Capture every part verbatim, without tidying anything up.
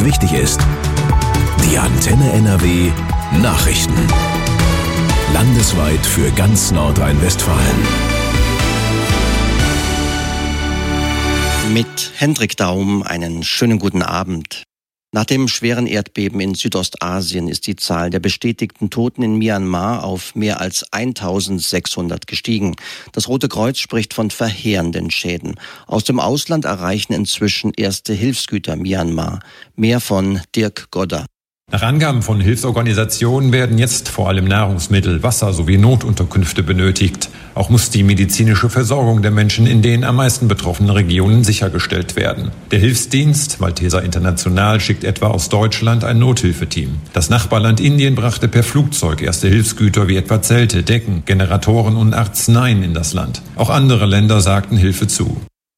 jetzt wichtig ist. Die Antenne N R W Nachrichten. Landesweit für ganz Nordrhein-Westfalen. Mit Hendrik Daum einen schönen guten Abend. Nach dem schweren Erdbeben in Südostasien ist die Zahl der bestätigten Toten in Myanmar auf mehr als eintausendsechshundert gestiegen. Das Rote Kreuz spricht von verheerenden Schäden. Aus dem Ausland erreichen inzwischen erste Hilfsgüter Myanmar. Mehr von Dirk Godder. Nach Angaben von Hilfsorganisationen werden jetzt vor allem Nahrungsmittel, Wasser sowie Notunterkünfte benötigt. Auch muss die medizinische Versorgung der Menschen in den am meisten betroffenen Regionen sichergestellt werden. Der Hilfsdienst Malteser International schickt etwa aus Deutschland ein Nothilfeteam. Das Nachbarland Indien brachte per Flugzeug erste Hilfsgüter wie etwa Zelte, Decken, Generatoren und Arzneien in das Land. Auch andere Länder sagten Hilfe zu.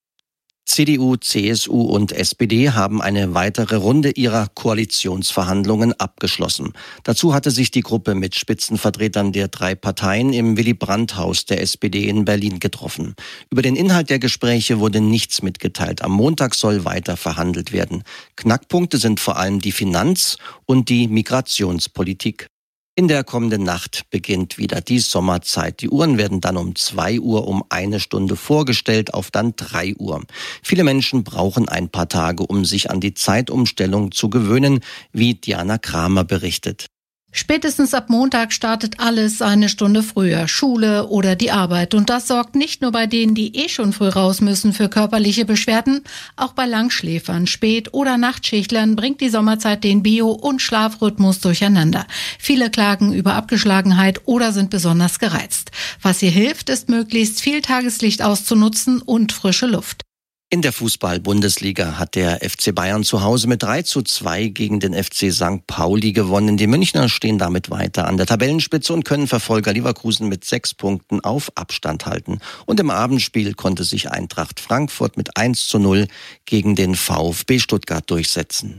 C D U, C S U und S P D haben eine weitere Runde ihrer Koalitionsverhandlungen abgeschlossen. Dazu hatte sich die Gruppe mit Spitzenvertretern der drei Parteien im Willy-Brandt-Haus der S P D in Berlin getroffen. Über den Inhalt der Gespräche wurde nichts mitgeteilt. Am Montag soll weiter verhandelt werden. Knackpunkte sind vor allem die Finanz- und die Migrationspolitik. In der kommenden Nacht beginnt wieder die Sommerzeit. Die Uhren werden dann um zwei Uhr um eine Stunde vorgestellt auf dann drei Uhr. Viele Menschen brauchen ein paar Tage, um sich an die Zeitumstellung zu gewöhnen, wie Diana Kramer berichtet. Spätestens ab Montag startet alles eine Stunde früher, Schule oder die Arbeit. Und das sorgt nicht nur bei denen, die eh schon früh raus müssen, für körperliche Beschwerden. Auch bei Langschläfern, Spät- oder Nachtschichtlern bringt die Sommerzeit den Bio- und Schlafrhythmus durcheinander. Viele klagen über Abgeschlagenheit oder sind besonders gereizt. Was hier hilft, ist möglichst viel Tageslicht auszunutzen und frische Luft. In der Fußball-Bundesliga hat der F C Bayern zu Hause mit drei zu zwei gegen den F C Sankt Pauli gewonnen. Die Münchner stehen damit weiter an der Tabellenspitze und können Verfolger Leverkusen mit sechs Punkten auf Abstand halten. Und im Abendspiel konnte sich Eintracht Frankfurt mit eins zu null gegen den VfB Stuttgart durchsetzen.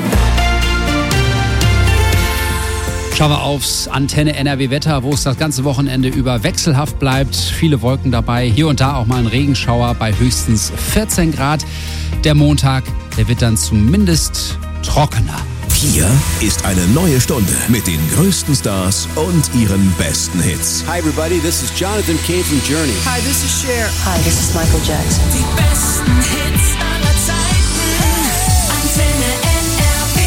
Schauen wir aufs Antenne N R W Wetter, wo es das ganze Wochenende über wechselhaft bleibt. Viele Wolken dabei, hier und da auch mal ein Regenschauer bei höchstens vierzehn Grad. Der Montag, der wird dann zumindest trockener. Hier ist eine neue Stunde mit den größten Stars und ihren besten Hits. Hi everybody, this is Jonathan Cain from Journey. Hi, this is Cher. Hi, this is Michael Jackson. Die besten Hits aller Zeiten. Antenne N R W.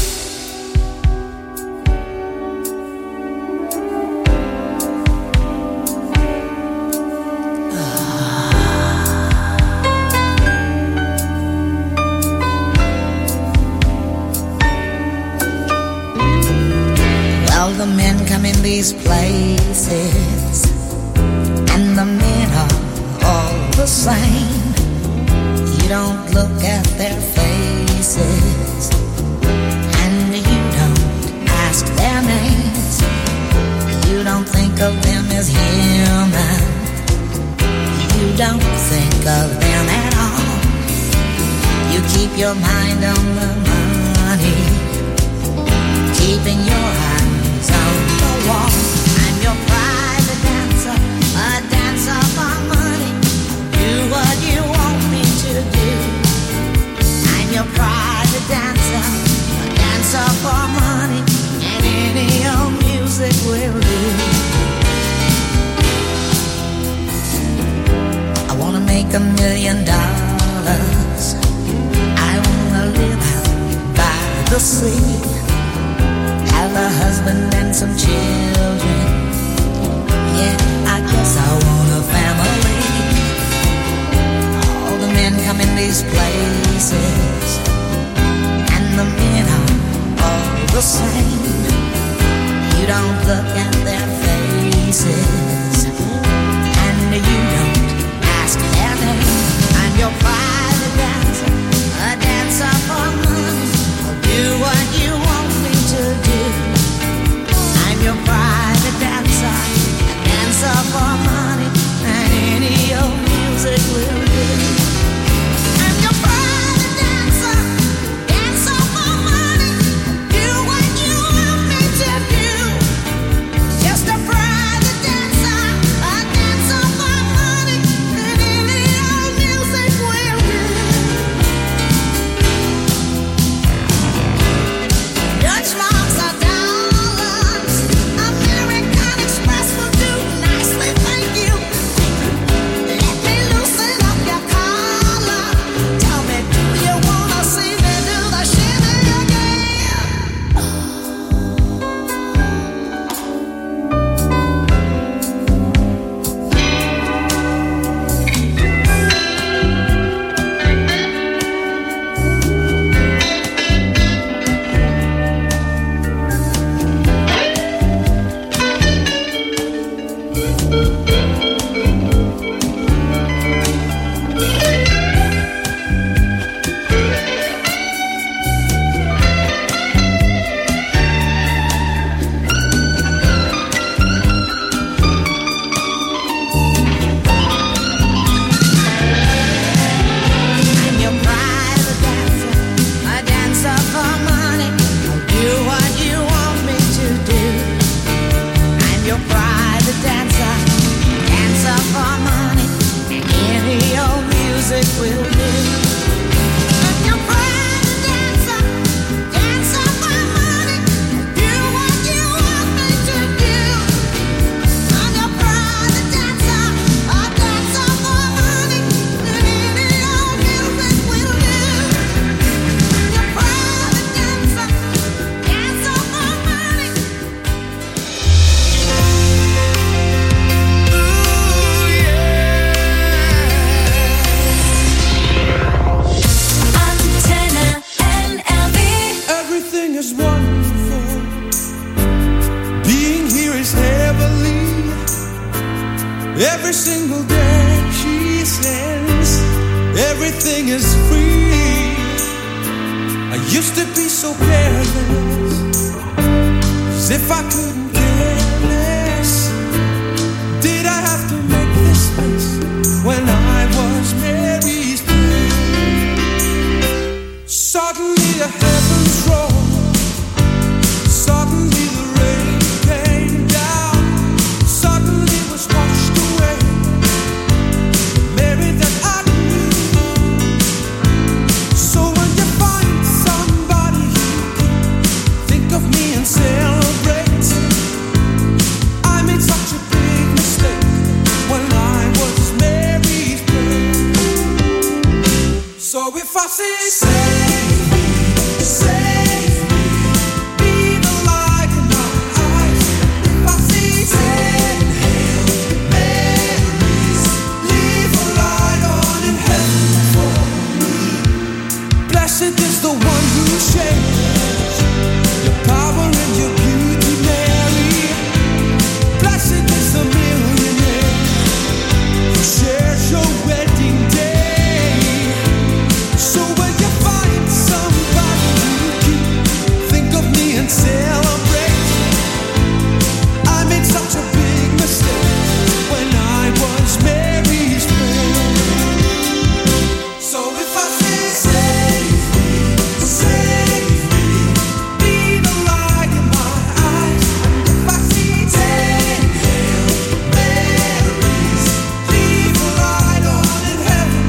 Well, the men come in these places, and the men are all the same. You don't look at their faces, and you don't ask their names. You don't think of them as human. You don't think of them at all. You keep your mind on the money, keeping your eyes on the wall. I'm your private dancer, a dancer for money. Do what you want me to do. I'm your private dancer, a dancer for money, and any old music will do. I wanna make a million dollars. I wanna live out by the sea, have a husband and some children. Yeah, I guess I want a family. All the men come in these places, and the men are all the same. You don't look at their faces, and you don't ask their name. I'm your private dancer, a dancer for money. Do what you want me to do. I'm your private dancer, a dancer for money, and any old music will do. I'm your private dancer, dancer for money. Do what you want me to do. Just a private dancer, a dancer for money, and any old music will do. wonderful. Being here is heavenly. Every single day she says everything is free. I used to be so careless, as if I couldn't care less. Did I have to make this mess when I was Mary's prayer? Suddenly the heavens rolled, suddenly the rain came down, suddenly was washed away the Mary that I knew. So when you find somebody you can think of me and celebrate, I made such a big mistake when I was Mary's prayer. So if I say, save me, save me, be the light in my eyes. If I say, send hail Marys, leave a light on in heaven for me. Blessed is the one who shares your power and your beauty, Mary. Blessed is the millionaire who shares your wedding day. So when you find somebody you keep, think of me and celebrate. I made such a big mistake when I was Mary's prayer. So if I say, save me, save me, be the light in my eyes. And if I see ten hail Marys, leave a light on in heaven.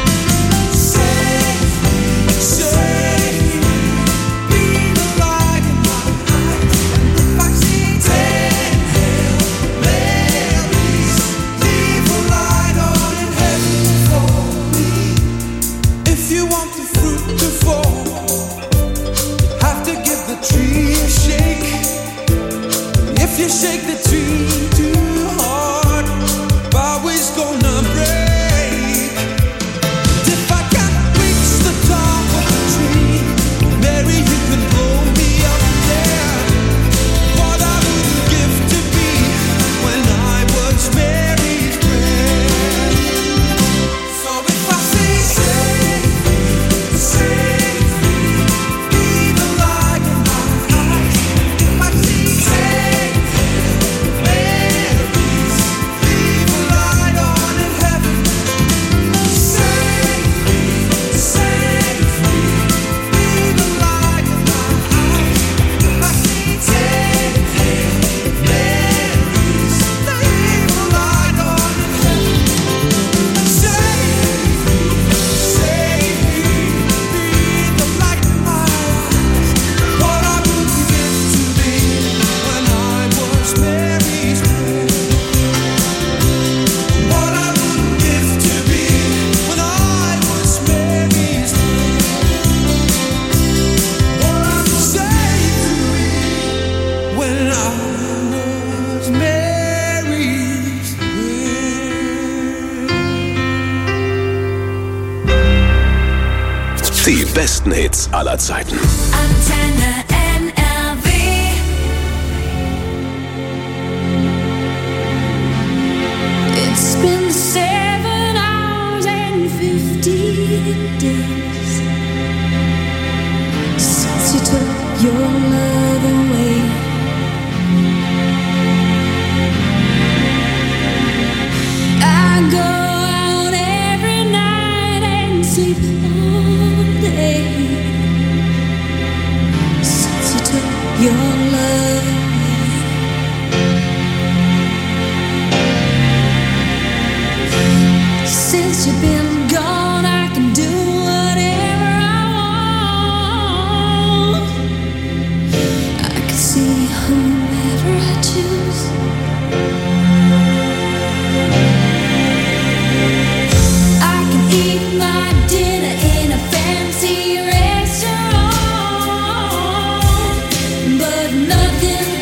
Save me, save me, be the light in my eyes. And if I see ten hail Marys, leave a light on in heaven for me. If you want the fruit to fall, you have to give the tree a shake. If you shake the tree too hard, bough is gonna break. If I can't reach the top of the tree, Mary, you can blow me up there. What I wouldn't give to be when I was Mary's prayer. So if I say, save me, save me, be the light in my eyes. If I see ten hail Marys, leave a light on in heaven. Save me, save me, be the light in my eyes. If I see ten hail Marys, leave a light on in heaven. Save me, save me, be the light in my eyes. What I wouldn't give to be when I was Mary's prayer. What I wouldn't give to be when I was Mary's prayer. What I would say to me when I was Mary's prayer. Die besten Hits aller Zeiten. Antenne N R W. It's been seven hours and fifteen days since you took your love away. I go out every night and sleep all day since you took your love away. Since you've been gone, I can do whatever I want. I can see whomever I choose. I can eat my dinner in a fancy restaurant, but nothing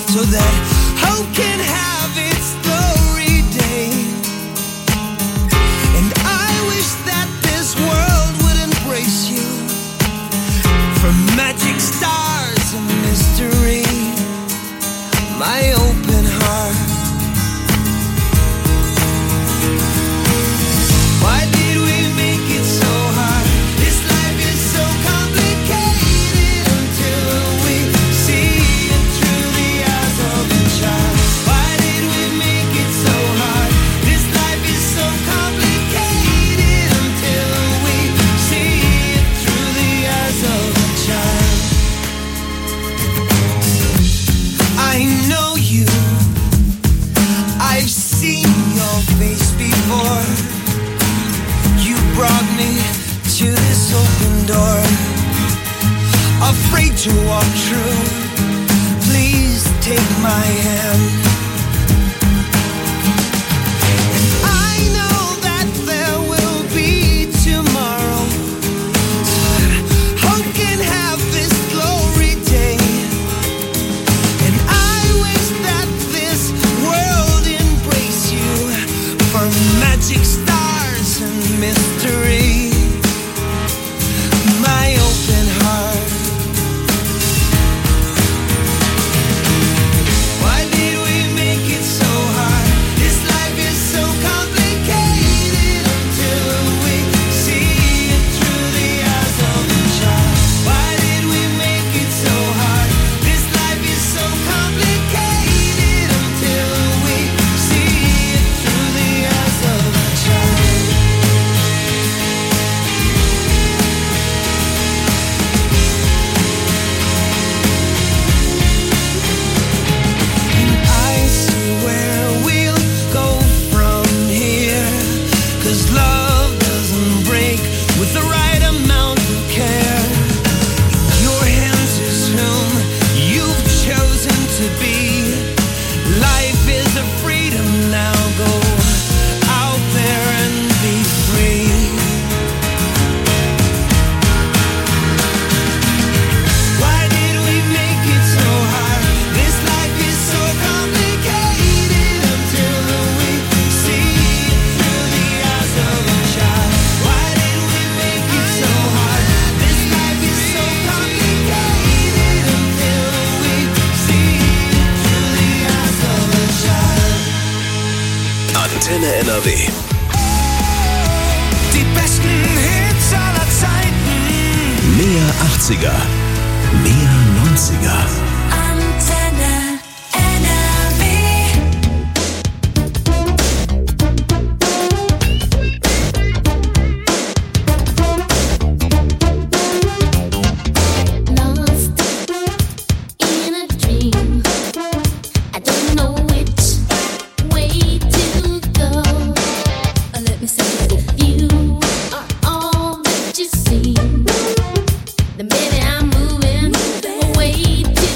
so that hope can have its glory day. And I wish that this world would embrace you, for magic stars and mystery, my open heart. Why did we make it so hard? This life is so complicated until we see it through the eyes of a child. Why did we make it so hard? This life is so complicated until we see it through the eyes of a child. I know you, I've seen your face before. You brought me to this open door, afraid to walk through. Please take my hand. And I know that there will be tomorrow, so that hope can have this glory day. And I wish that this world embrace you, for magic stars and mystery, my open heart. Why did we make it so hard? This life is so complicated until we see it through the eyes of a child. Why did we make it so hard? This life is so complicated until we see it through the eyes of a child. And I see where we'll go from here, 'cause love doesn't break with the right amount of care. Your hands is whom you've chosen to be. Life is a freedom now. Go out there and be free. Why did we make it so hard? This life is so complicated until we see it through the eyes of a child. Why did we make it so hard? This life is so complicated until we see it through the eyes of a child. Antenne N R W. Die besten Hits aller Zeiten. Mehr achtziger, mehr neunziger. Antenne N R W. Lost in a dream. I don't know which way to go. Let me say it. You are all that you see. Then baby I'm moving away to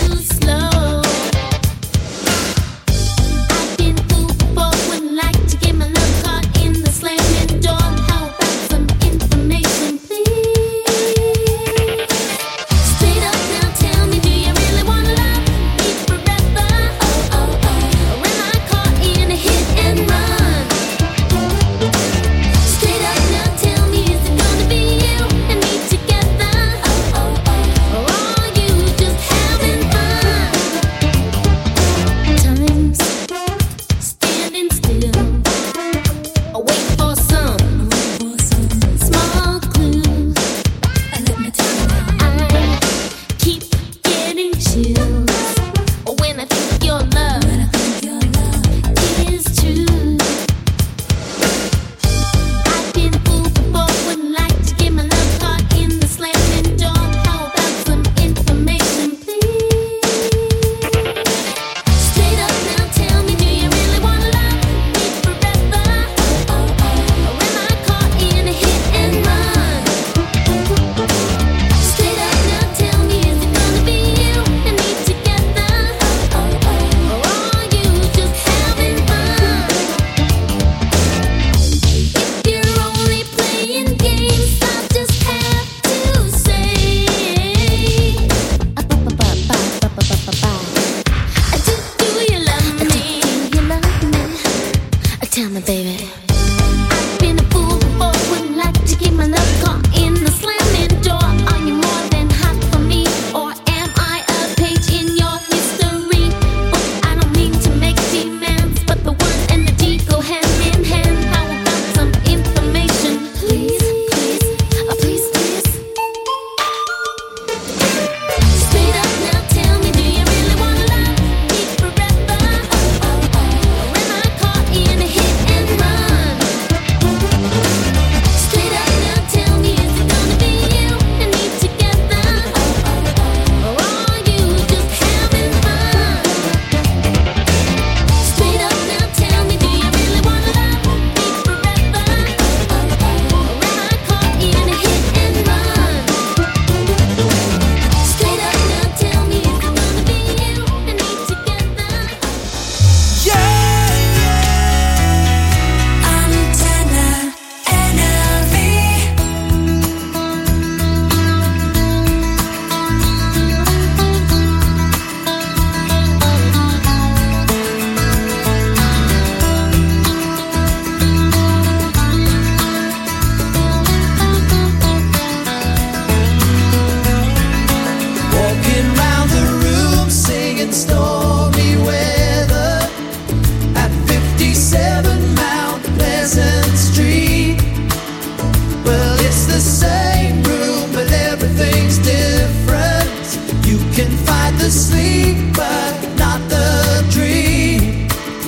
the sleep, but not the dream.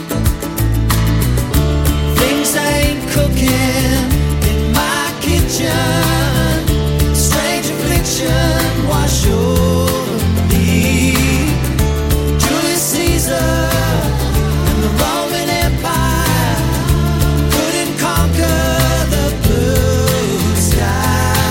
Things ain't cooking in my kitchen. Strange affliction wash over me. Julius Caesar and the Roman Empire couldn't conquer the blue sky.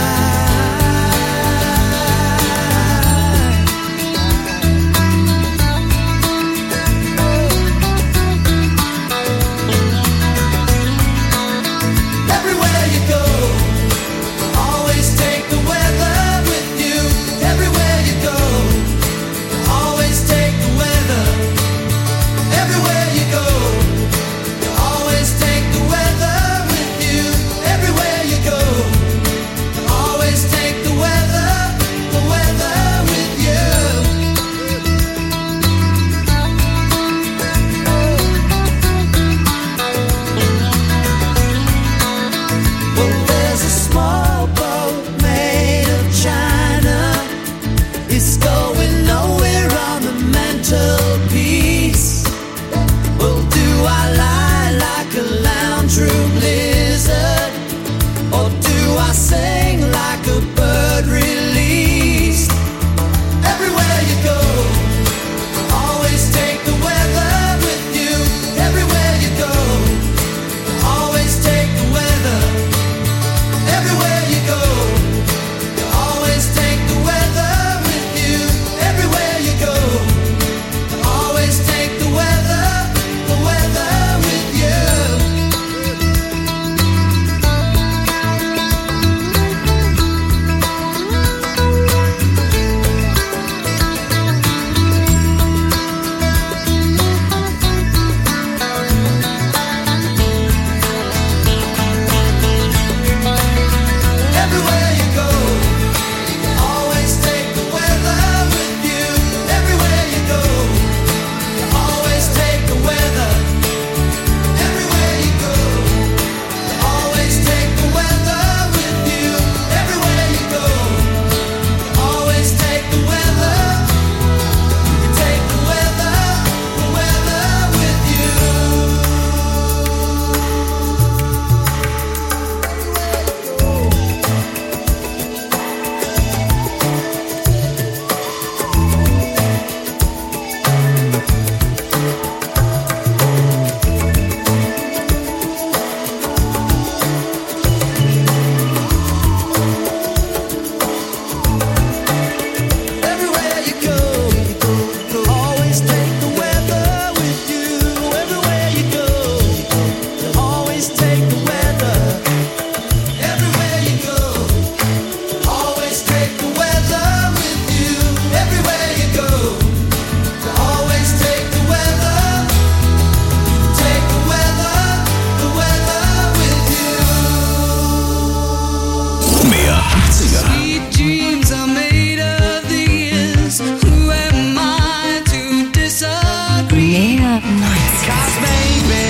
Everywhere you go, always take the weather with you. Everywhere you go, always take the weather. Everywhere you go, you always take the weather with you. Everywhere you go, you always take the weather, the weather with you. Well, there's a small boat made of china. It's going nowhere on the mantelpiece. Well, do I lie like a lounge room lizard, or do I sing like a bird released? Everywhere you go, always take the weather with you. Everywhere you go, always take the weather. Everywhere you go, you always take the weather with you. Everywhere you go, you always take the weather, the weather with you. Everywhere you go, you always take the weather with you. Everywhere you go, you always take the weather. Everywhere you go, you always take the weather with you. Everywhere you go, you always take the weather. You take the weather, the weather with you. Everywhere you go, you'll always take the weather with you. Everywhere you go, you'll always take the weather. Everywhere you go, always take the weather with you. Everywhere you go, you'll always take the weather. Take the weather, the weather with you. Mehr achtziger. Sweet dreams are made of these. Who am I to disagree? Mehr neunzig. Cause maybe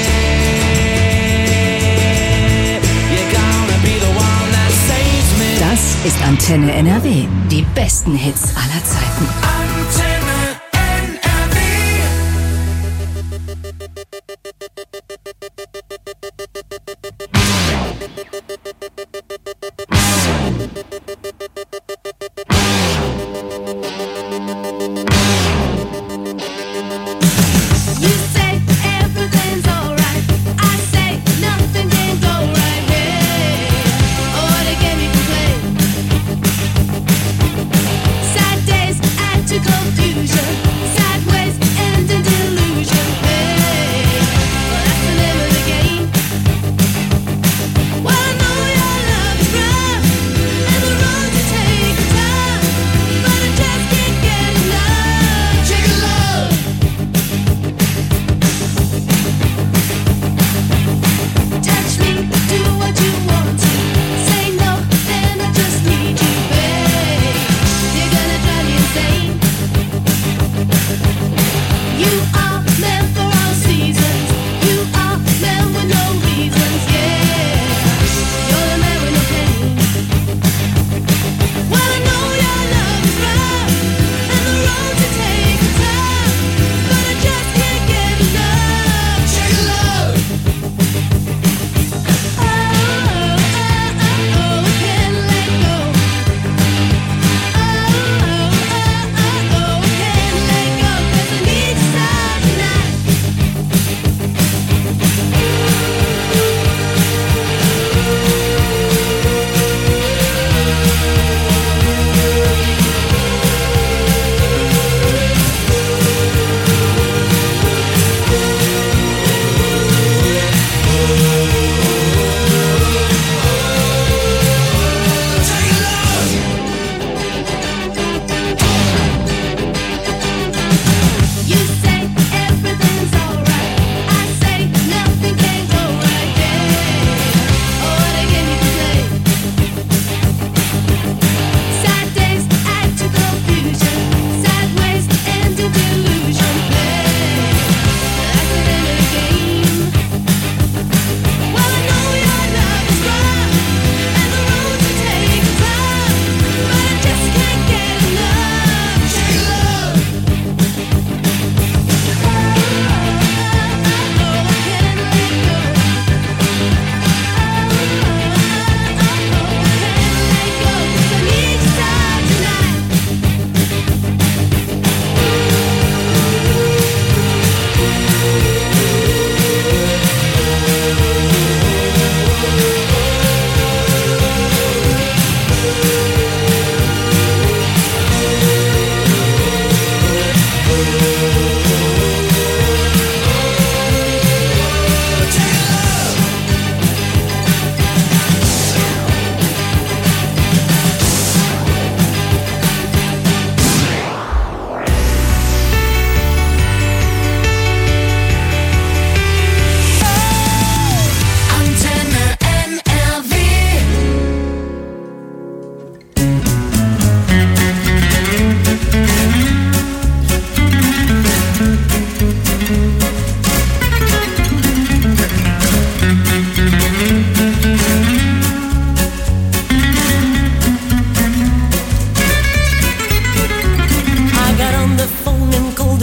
you're gonna be the one that saves me. Das ist Antenne N R W. Die besten Hits aller Zeiten. Antenne N R W. You say everything's alright. I say nothing can go right. Hey, oh, what a game you can play. Sad days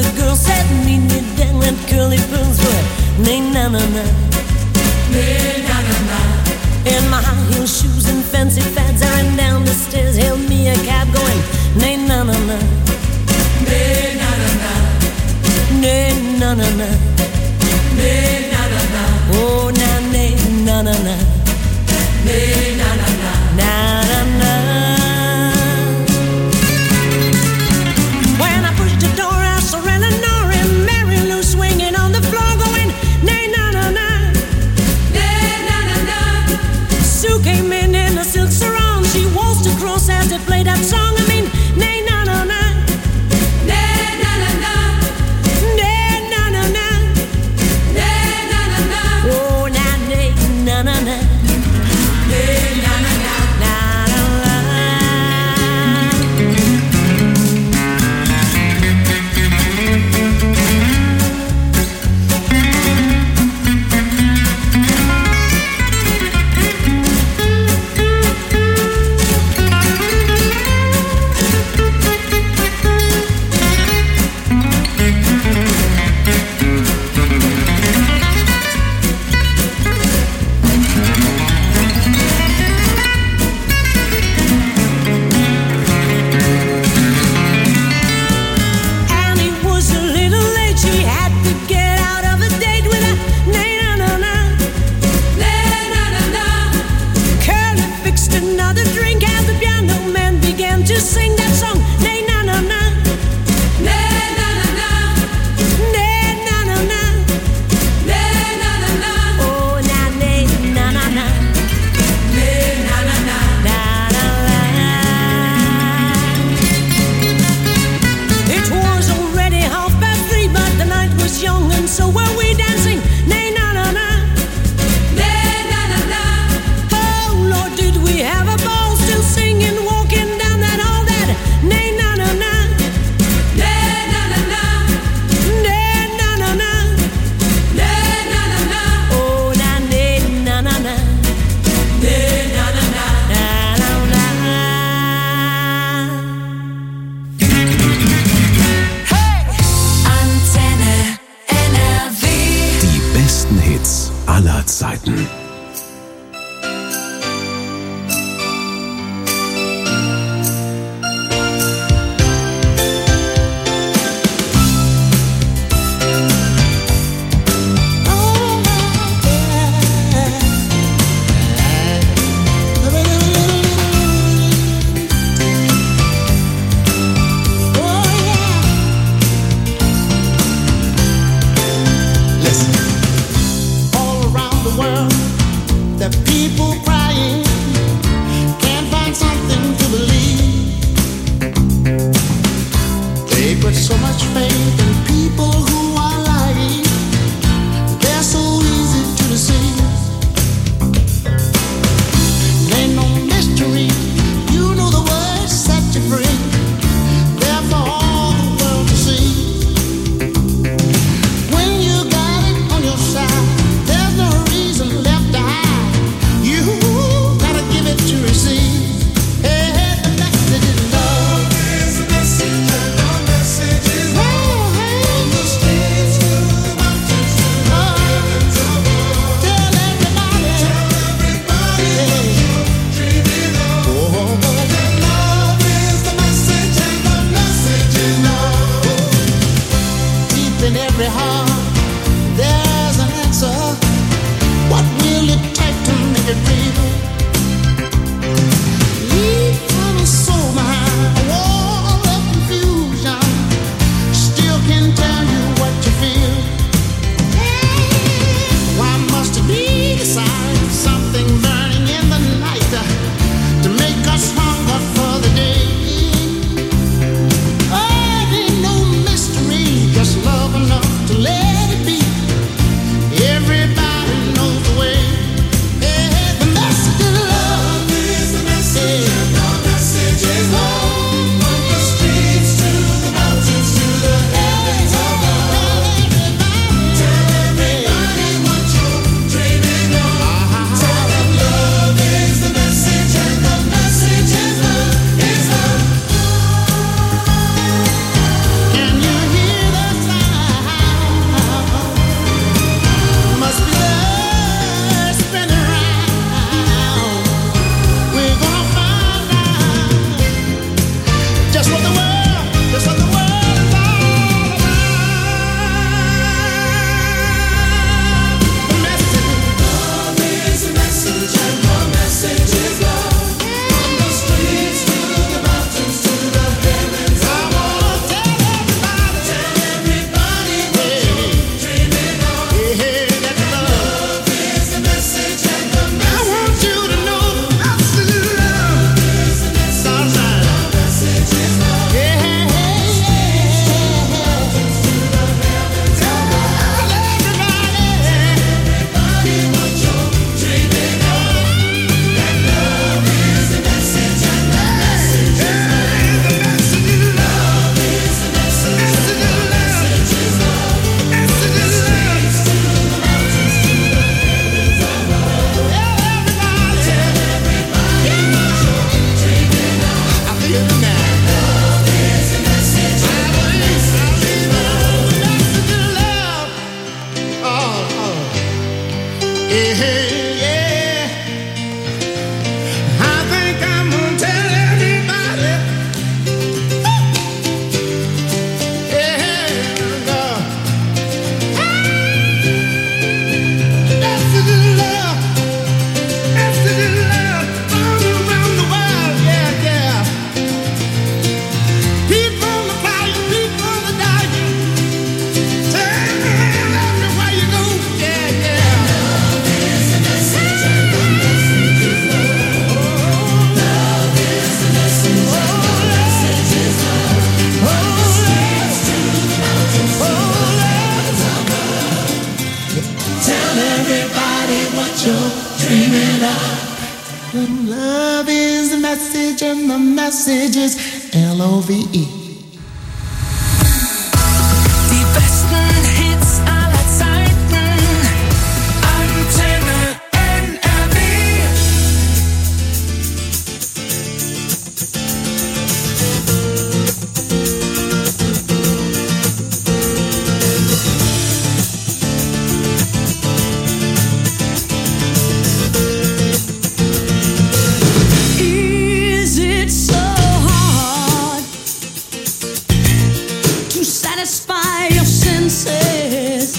the girl said, meet me down at Curly Pearl's wood. Nay, na na na. Nay, na na na. In my high heel shoes and fancy fads, I ran down the stairs, hailed me a cab going, nay, na na na. Nay, na na na. Nay, na na na. Nay, na na na. Oh, na, nay, na na na. Nay, na na na. Na na na. When I pushed the door, I saw Eleanor and Mary Lou swinging on the floor, going, nay, na na na. Nay, na na na. Sue came in in a silk sarong. She waltzed across as they played that song. I mean, nay, na na na. Nay, na na na. Nay, na na na. Nay, na na na. Oh, na, nay, na na na. Nay, na na na. Na na na. Annie was a little late. She had to get out of a date with a nay na na na. Nay na na na. Curly fixed another drink as the piano man began to sing that song. Nay na na na. Nay na na na. Nay na na na. Nay na na na. Oh na nay na na na. Nay na na na. Na na na. It was already half past three, but the night was young and so were we dancing. Nay na na na. Nay na na na. Oh Lord, did we have a ball, still singing, walking down that hall. That nay na na na. Nay na na na. Nay na na na. Nay na na na. Oh na nay na na na. Nay na na na. Na na na. Antenne N R W. Die besten Hits aller Zeiten. All around the world, the people crying, can't find something to believe. They put so much faith in people who are lying. They're so easy to deceive. Ain't no mystery, you know the word set you free. They're for all the world to see. When you got it on your side, there's no reason left to hide. You gotta give it to receive. Hey, hey, the message is love. Is the message, and the message is love. From the streets to the mountains to the heavens above. Tell everybody, tell everybody that you're dreaming of. Oh, that love is the message, and the message is love. Deep in every heart, there's an answer. What will it take to make it real? Leave from a soul behind a wall of confusion. Still can tell you what you feel. Why must it be beside something burning in the night to make us hunger for the day? Oh, it ain't no mystery, just love enough to let it be. Everybody knows the way. Hey, hey, the message is love. Is the message, and the message is love. From the streets to the mountains to the heavens above. Tell everybody what you're dreaming of. Tell them love is the message, and the message is love. Is love. Can you hear that Yeah, yeah. I think I'm gonna tell everybody. Yeah, Lord. That's the love. That's the love all around the world. Yeah, yeah. People are crying, people are dying. Tell everywhere you go. Yeah, yeah. Love is the message and the message is love. Love is the message and the message is love. Oh, let's to the mountains, oh, let's of love. Tell everybody what you're dreaming of. Love is the message and the message is L O V E. Die besten Hits aller Zeiten. Antenne N R W. Is it so hard to satisfy your senses?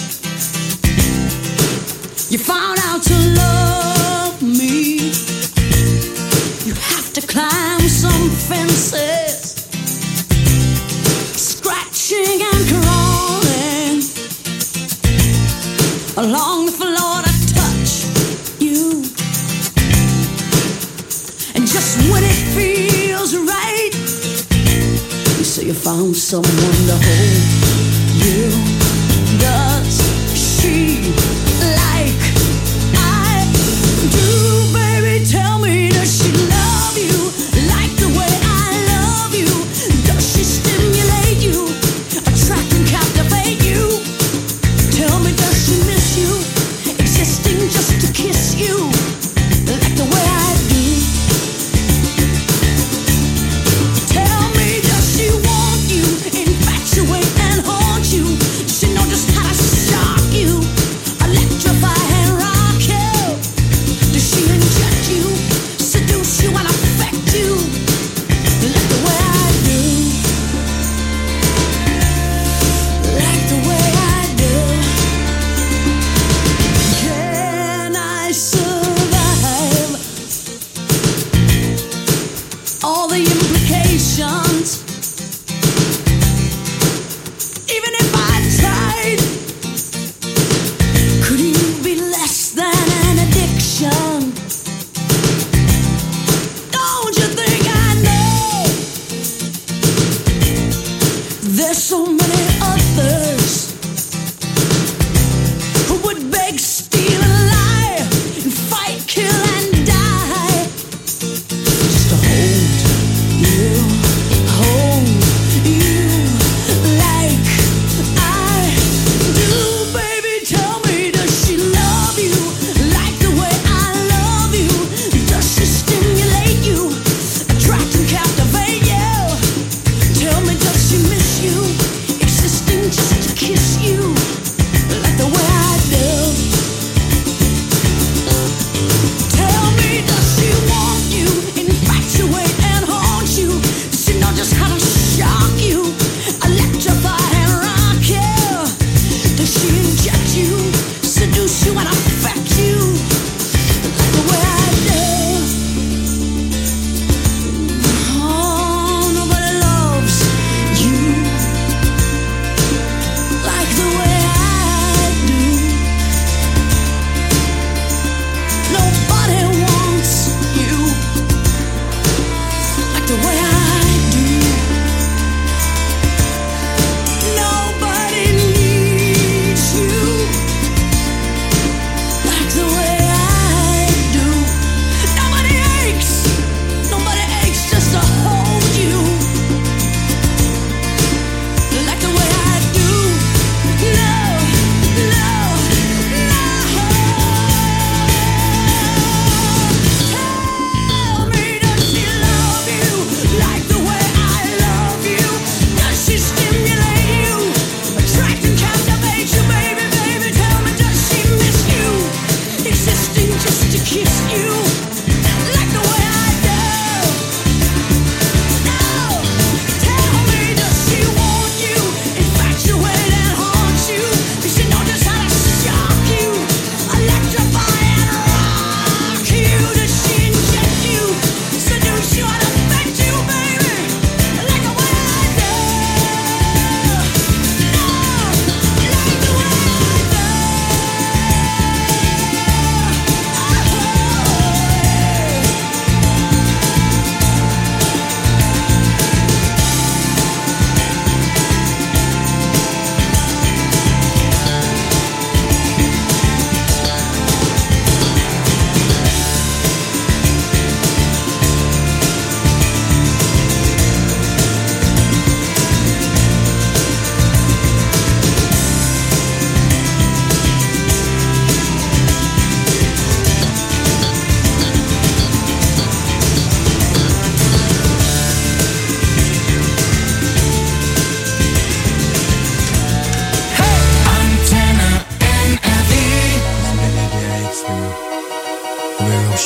You found out to love me. You have to climb some fences, scratching and crawling along the floor to touch you. And just when it feels right, you say you found someone to hold you. Does she like I do, baby? Tell me, does she love you like the way I love you? Does she stimulate you, attract and captivate you? Tell me, does she miss you, existing just to kiss you like the way I do? Tell me, does she want you, infatuate and haunt you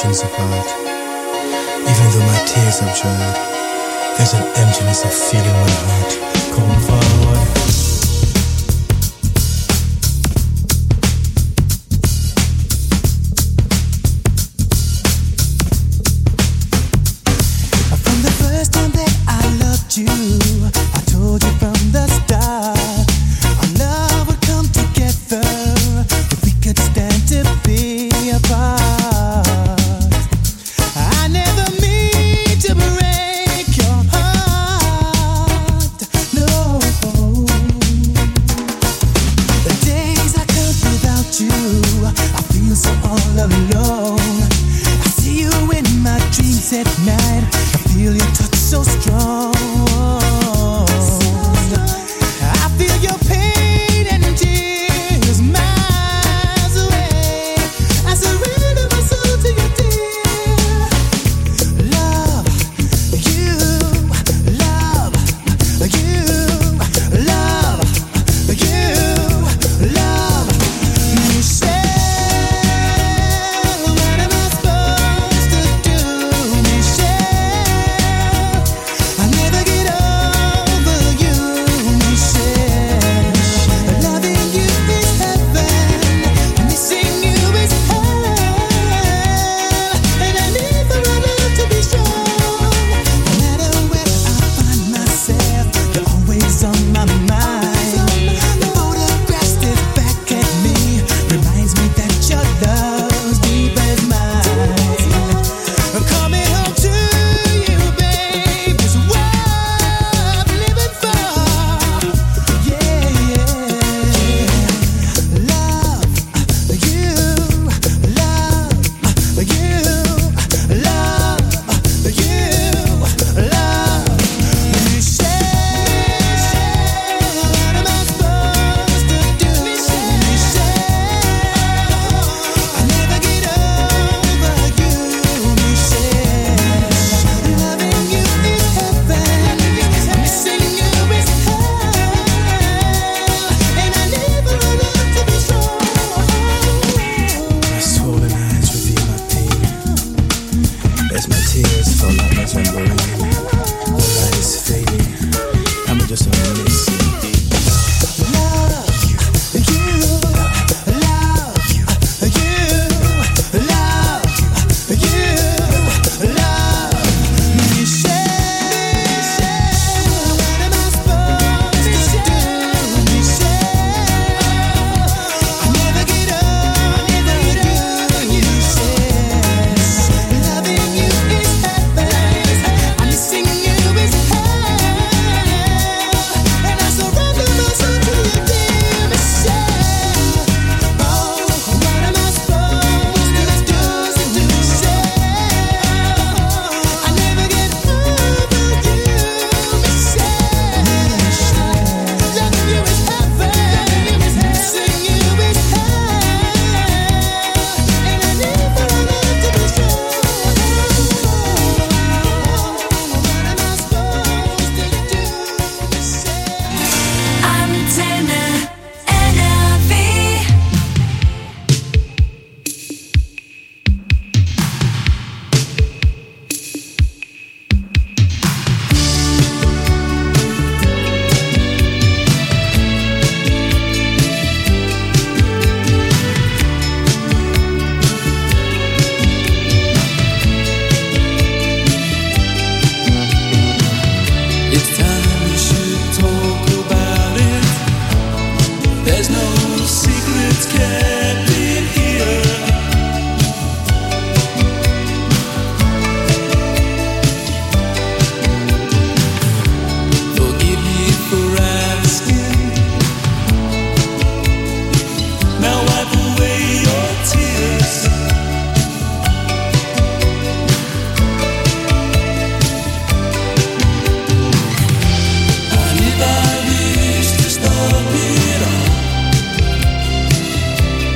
oceans apart. Even though my tears have dried, there's an emptiness I feel in my heart. Come forward. From the first time that I loved you, I told you from the start, our love would come together if we could stand to be apart. I never mean to break your heart, no. The days I could without you, I feel so all alone. I see you in my dreams at night. I feel your touch so strong. I feel your pain and tears miles away. I surrender my soul to you, dear. Love you, love you, love you, love Michelle. What am I supposed to do, Michelle? I never get over you, Michelle. Loving you is heaven, missing you is hell, and I need for our love to be strong. No matter where I find myself, you're always on my mind. The photograph stares back at me, reminds me that your love's deep as mine. Coming home to you, babe, is what I'm living for. Yeah, yeah. Love you, love you, love you, love Michelle. What am I supposed to do, Michelle? I never get over you, Michelle. Loving you is heaven, missing you is hell, and I need for our love to be strong. My swollen eyes reveal my pain as my tears fall like a tambourine. The light is fading, I'm just a missing. Love you, love you, love you, love Michelle. What am I supposed to do, Michelle? I never get over you, Michelle. Loving you is heaven, I'm missing you is hell, and I surrender my soul to you, dear Michelle. Oh, what am I supposed to do, Michelle? I never get over you, Michelle. Loving you is heaven, missing you is hell, and I need for our love to be strong. What am I supposed to do, Michelle? Antenne N R W. It's time we should talk about it. There's no secrets kept in here. Forgive me for asking. Now wipe away your tears. And if I wish to stop it all,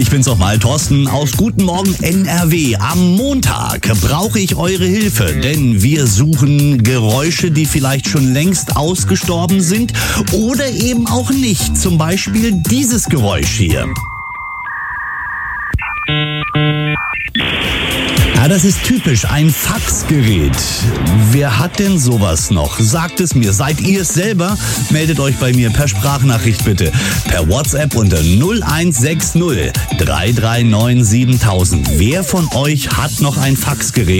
ich bin's nochmal, Thorsten aus Guten Morgen N R W. Am Montag brauche ich eure Hilfe, denn wir suchen Geräusche, die vielleicht schon längst ausgestorben sind oder eben auch nicht. Zum Beispiel dieses Geräusch hier. Ja, das ist typisch, ein Faxgerät. Wer hat denn sowas noch? Sagt es mir. Seid ihr es selber? Meldet euch bei mir per Sprachnachricht bitte. Per WhatsApp unter null eins sechs null drei drei neun siebentausend. Wer von euch hat noch ein Faxgerät?